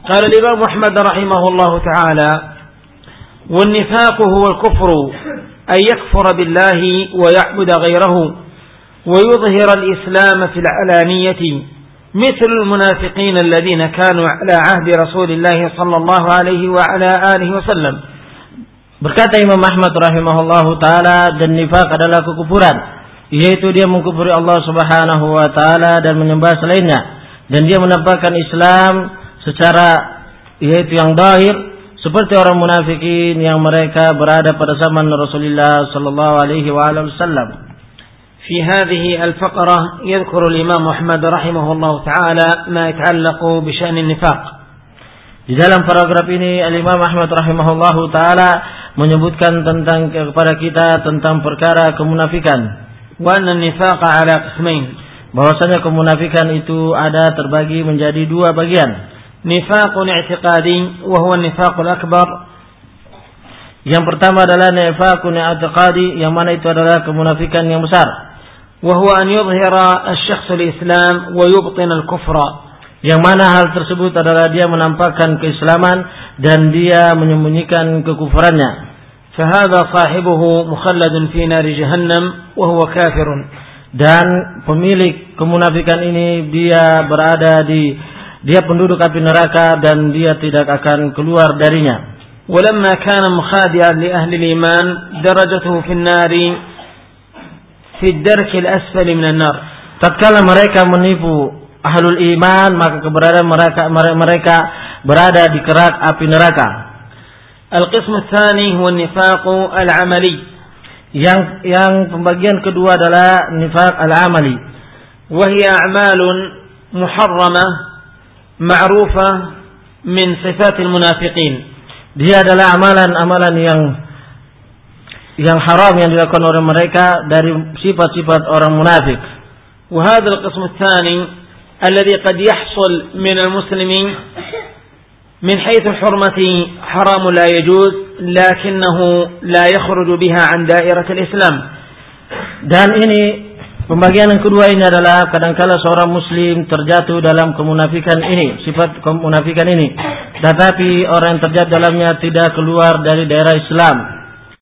قال الإمام أحمد رحمه الله تعالى: والنفاق هو الكفر أن يكفر بالله ويعبد غيره ويظهر الإسلام في العلانية مثل المنافقين الذين كانوا على عهد رسول الله صلى الله عليه وعلى آله وسلم. Berkata Imam Ahmad rahimahullahu taala, dan nifaq adalah kekufuran, yaitu dia mengkufuri Allah Subhanahu wa taala dan menyembah selainnya, dan dia menampakkan Islam secara yaitu yang zahir seperti orang munafikin yang mereka berada pada zaman Rasulullah sallallahu alaihi wasallam. في هذه الفقرة يذكر الإمام أحمد رحمه الله تعالى ما يتعلق بشأن النفاق. Di dalam paragraf ini Al-Imam Ahmad rahimahullahu taala menyebutkan tentang kepada kita tentang perkara kemunafikan. Wa anna an-nifaq ala qismain. Bahwasanya kemunafikan itu ada terbagi menjadi dua bagian. Nifaqun i'tiqadi wa huwa an-nifaqul akbar. Yang pertama adalah nifaqun i'tiqadi, yang mana itu adalah kemunafikan yang besar. Wa huwa an yudhhira asy-syakhs al-islam wa yubtin al-kufra. Yang mana hal tersebut adalah dia menampakkan keislaman dan dia menyembunyikan kekufurannya. Fahadha sahibuhu mukhalladun fi nari jahannam wa huwa kafirun. Dan pemilik kemunafikan ini dia penduduk api neraka dan dia tidak akan keluar darinya. Walamma kana mukhadi'an li ahli al-iman darajatuhu fi an-nari fi ad-dark al-asfali min an-nar. Tatkala mereka menipu ahlul iman, maka keberadaan mereka berada di kerak api neraka. Al-qism ats-tsani huwa an-nifaq al-amali. Yang pembagian kedua adalah nifaq al-amali. Wa hiya a'malun muharramah ma'rufah min sifat al-munafiqin. Dia adalah amalan-amalan yang haram yang dilakukan oleh mereka dari sifat-sifat orang munafik. Wa hadha al-qism ats-tsani الذي قد يحصل من المسلمين من حيث الحرمة حرام لا يجوز لكنه لا يخرج بها عن دائرة الإسلام. Dan ini pembagian yang kedua ini adalah kadangkala seorang muslim terjatuh dalam kemunafikan ini, sifat kemunafikan ini, tetapi orang yang terjatuh dalamnya tidak keluar dari daerah Islam.